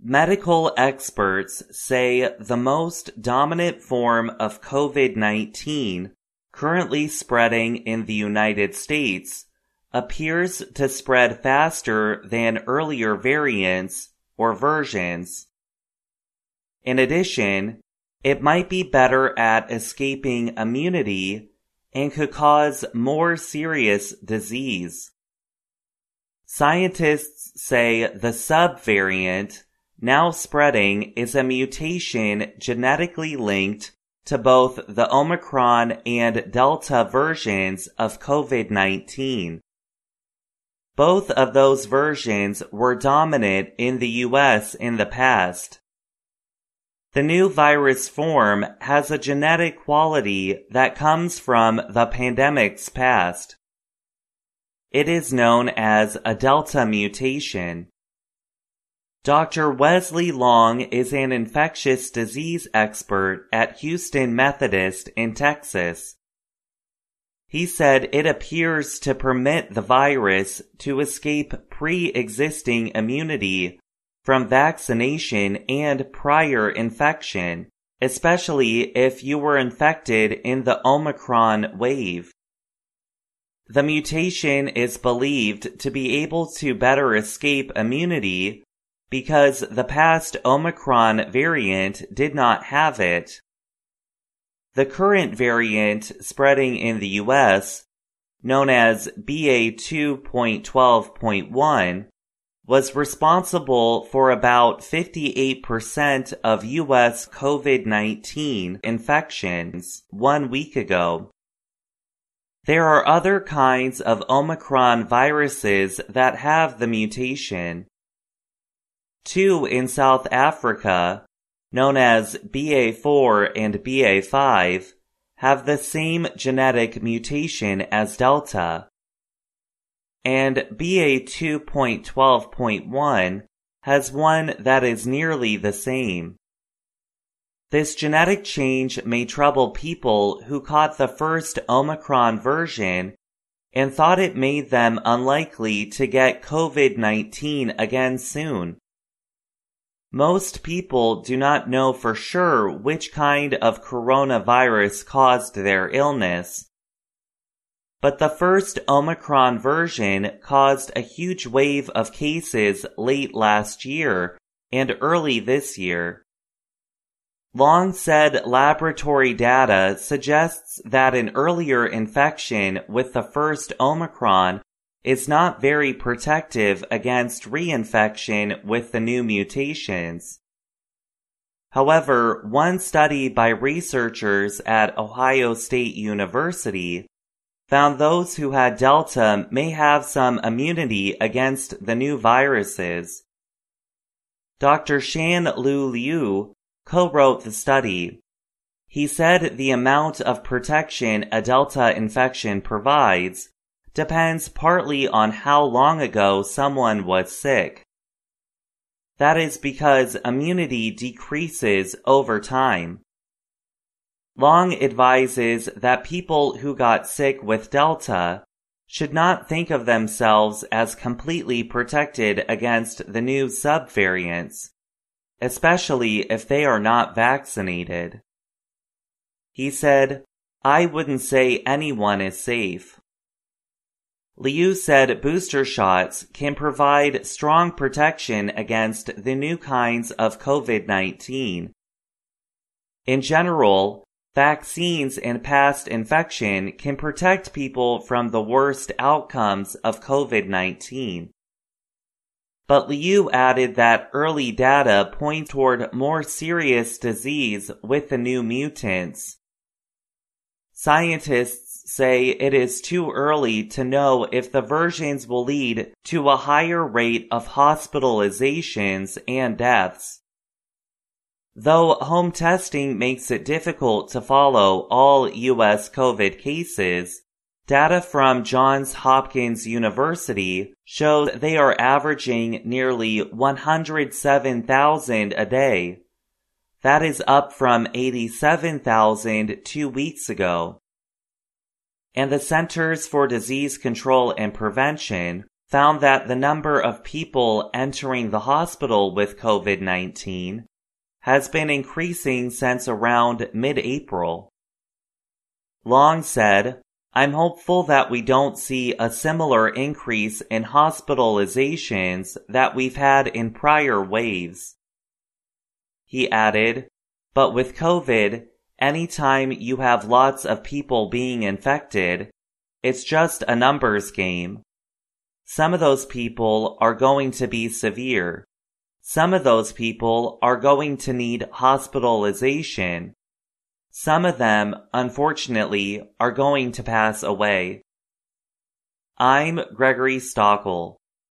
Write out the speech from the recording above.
Medical experts say the most dominant form of COVID-19 currently spreading in the United States appears to spread faster than earlier variants or versions. In addition, it might be better at escaping immunity and could cause more serious disease. Scientists say the subvariant now spreading is a mutation genetically linked to both the Omicron and Delta versions of COVID-19. Both of those versions were dominant in the US in the past. The new virus form has a genetic quality that comes from the pandemic's past. It is known as a Delta mutation. Dr. Wesley Long is an infectious disease expert at Houston Methodist in Texas. He said it appears to permit the virus to escape pre-existing immunity from vaccination and prior infection, especially if you were infected in the Omicron wave. The mutation is believed to be able to better escape immunity because the past Omicron variant did not have it. The current variant spreading in the US, known as BA.2.12.1, was responsible for about 58% of US COVID-19 infections 1 week ago. There are other kinds of Omicron viruses that have the mutation. 2 in South Africa, known as BA.4 and BA.5, have the same genetic mutation as Delta. And BA.2.12.1 has one that is nearly the same. This genetic change may trouble people who caught the first Omicron version and thought it made them unlikely to get COVID-19 again soon. Most people do not know for sure which kind of coronavirus caused their illness. But the first Omicron version caused a huge wave of cases late last year and early this year. Long said laboratory data suggests that an earlier infection with the first Omicron is not very protective against reinfection with the new mutations. However, one study by researchers at Ohio State University found those who had Delta may have some immunity against the new viruses. Dr. Shan-Lu Liu co-wrote the study. He said the amount of protection a Delta infection provides depends partly on how long ago someone was sick. That is because immunity decreases over time. Long advises that people who got sick with Delta should not think of themselves as completely protected against the new subvariants, especially if they are not vaccinated. He said, "I wouldn't say anyone is safe." Liu said booster shots can provide strong protection against the new kinds of COVID-19. In general, vaccines and past infection can protect people from the worst outcomes of COVID-19. But Liu added that early data point toward more serious disease with the new mutants. Scientists say it is too early to know if the versions will lead to a higher rate of hospitalizations and deaths. Though home testing makes it difficult to follow all U.S. COVID cases, data from Johns Hopkins University show they are averaging nearly 107,000 a day. That is up from 87,000 2 weeks ago. And the Centers for Disease Control and Prevention found that the number of people entering the hospital with COVID-19 has been increasing since around mid-April. Long said, "I'm hopeful that we don't see a similar increase in hospitalizations that we've had in prior waves." He added, "But with COVID, anytime you have lots of people being infected, it's just a numbers game. Some of those people are going to be severe. Some of those people are going to need hospitalization. Some of them, unfortunately, are going to pass away." I'm Gregory Stockel.